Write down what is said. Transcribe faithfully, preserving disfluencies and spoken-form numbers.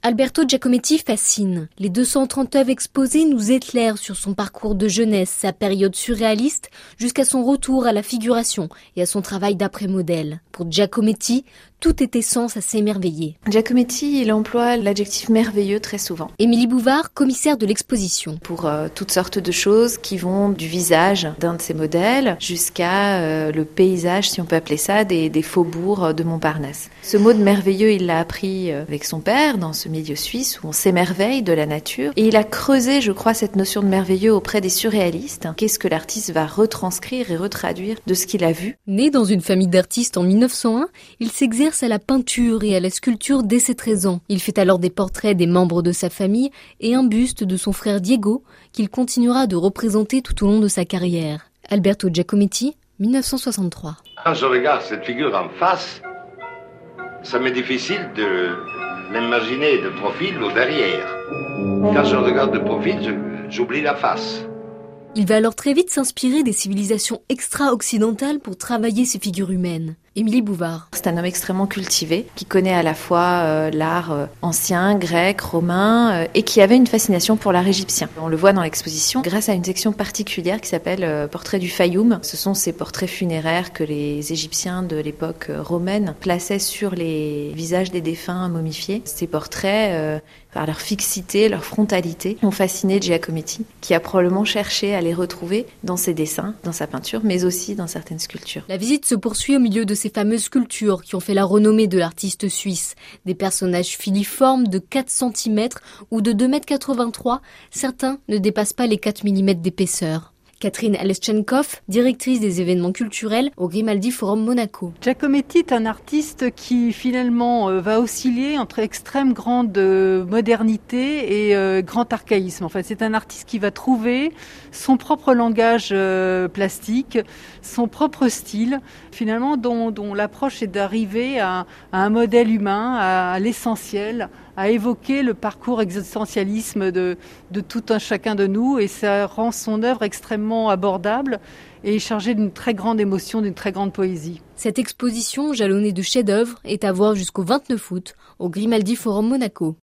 Alberto Giacometti fascine. Les deux cent trente œuvres exposées nous éclairent sur son parcours de jeunesse, sa période surréaliste, jusqu'à son retour à la figuration et à son travail d'après-modèle. Pour Giacometti, tout est essence à s'émerveiller. Giacometti, il emploie l'adjectif merveilleux très souvent. Émilie Bouvard, commissaire de l'exposition. Pour euh, toutes sortes de choses qui vont du visage d'un de ses modèles jusqu'à euh, le paysage, si on peut appeler ça, des, des faubourgs de Montparnasse. Ce mot de merveilleux, il l'a appris avec son père dans ce milieu suisse où on s'émerveille de la nature. Et il a creusé, je crois, cette notion de merveilleux auprès des surréalistes. Qu'est-ce que l'artiste va retranscrire et retraduire de ce qu'il a vu? Né dans une famille d'artistes en mille neuf cent un, il s'exerce à la peinture et à la sculpture dès ses treize ans. Il fait alors des portraits des membres de sa famille et un buste de son frère Diego qu'il continuera de représenter tout au long de sa carrière. Alberto Giacometti, mille neuf cent soixante-trois. Quand je regarde cette figure en face, ça m'est difficile de l'imaginer de profil ou derrière. Quand je regarde de profil, je, j'oublie la face. Il va alors très vite s'inspirer des civilisations extra-occidentales pour travailler ces figures humaines. Émilie Bouvard. C'est un homme extrêmement cultivé, qui connaît à la fois euh, l'art euh, ancien, grec, romain, euh, et qui avait une fascination pour l'art égyptien. On le voit dans l'exposition grâce à une section particulière qui s'appelle euh, Portrait du Fayoum. Ce sont ces portraits funéraires que les Égyptiens de l'époque euh, romaine plaçaient sur les visages des défunts momifiés. Ces portraits, euh, par leur fixité, leur frontalité, ont fasciné Giacometti, qui a probablement cherché à les retrouver dans ses dessins, dans sa peinture, mais aussi dans certaines sculptures. La visite se poursuit au milieu de ces fameuses sculptures qui ont fait la renommée de l'artiste suisse. Des personnages filiformes de quatre centimètres ou de deux mètres quatre-vingt-trois, certains ne dépassent pas les quatre millimètres d'épaisseur. Catherine Aleschenkov, directrice des événements culturels au Grimaldi Forum Monaco. Giacometti est un artiste qui finalement euh, va osciller entre extrême grande euh, modernité et euh, grand archaïsme. Enfin, c'est un artiste qui va trouver son propre langage euh, plastique, son propre style, finalement dont, dont l'approche est d'arriver à, à un modèle humain, à, à l'essentiel, à évoquer le parcours existentialisme de, de tout un chacun de nous, et ça rend son œuvre extrêmement abordable et chargée d'une très grande émotion, d'une très grande poésie. Cette exposition jalonnée de chefs-d'œuvre est à voir jusqu'au vingt-neuf août au Grimaldi Forum Monaco.